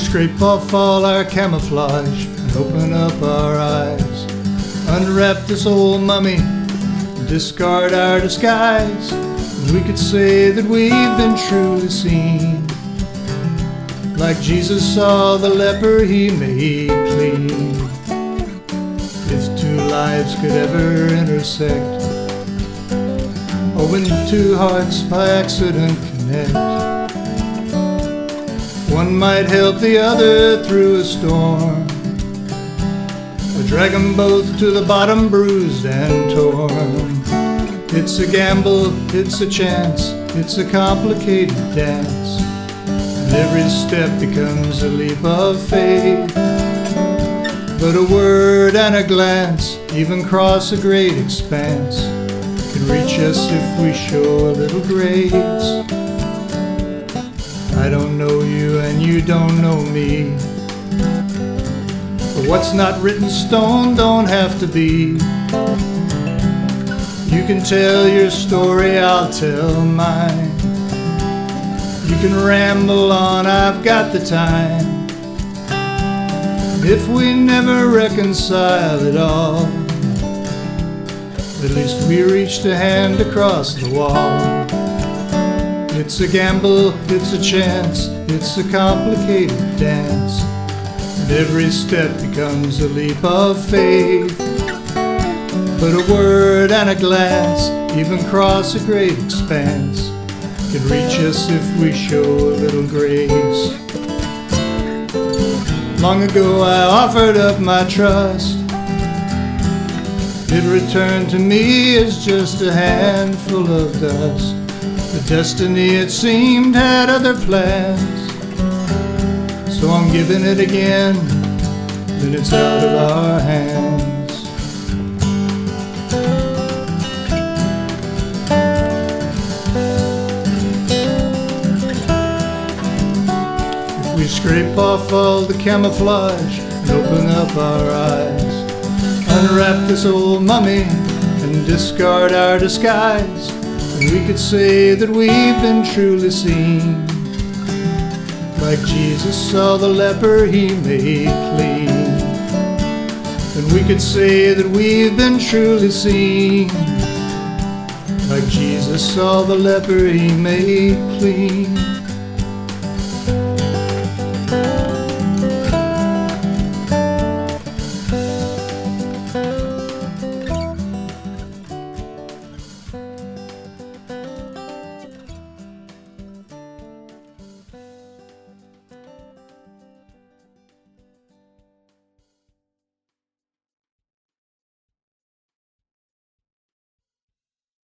scrape off all our camouflage and open up our eyes, unwrap this old mummy, discard our disguise, we could say that we've been truly seen. Like Jesus saw the leper, he made clean. If two lives could ever intersect, or when two hearts by accident connect, one might help the other through a storm, or drag them both to the bottom bruised and torn. It's a gamble, it's a chance, it's a complicated dance, and every step becomes a leap of faith. But a word and a glance, even cross a great expanse, can reach us if we show a little grace. I don't know you and you don't know me, but what's not written stone don't have to be. You can tell your story, I'll tell mine. You can ramble on, I've got the time. If we never reconcile at all, at least we reached a hand across the wall. It's a gamble, it's a chance, it's a complicated dance, and every step becomes a leap of faith. But a word and a glance, even cross a great expanse, can reach us if we show a little grace. Long ago I offered up my trust. It returned to me as just a handful of dust. The destiny, it seemed, had other plans, so I'm giving it again, then it's out of our hands. If we scrape off all the camouflage and open up our eyes, unwrap this old mummy and discard our disguise, and we could say that we've been truly seen. Like Jesus saw the leper, he made clean. And we could say that we've been truly seen. Like Jesus saw the leper, he made clean.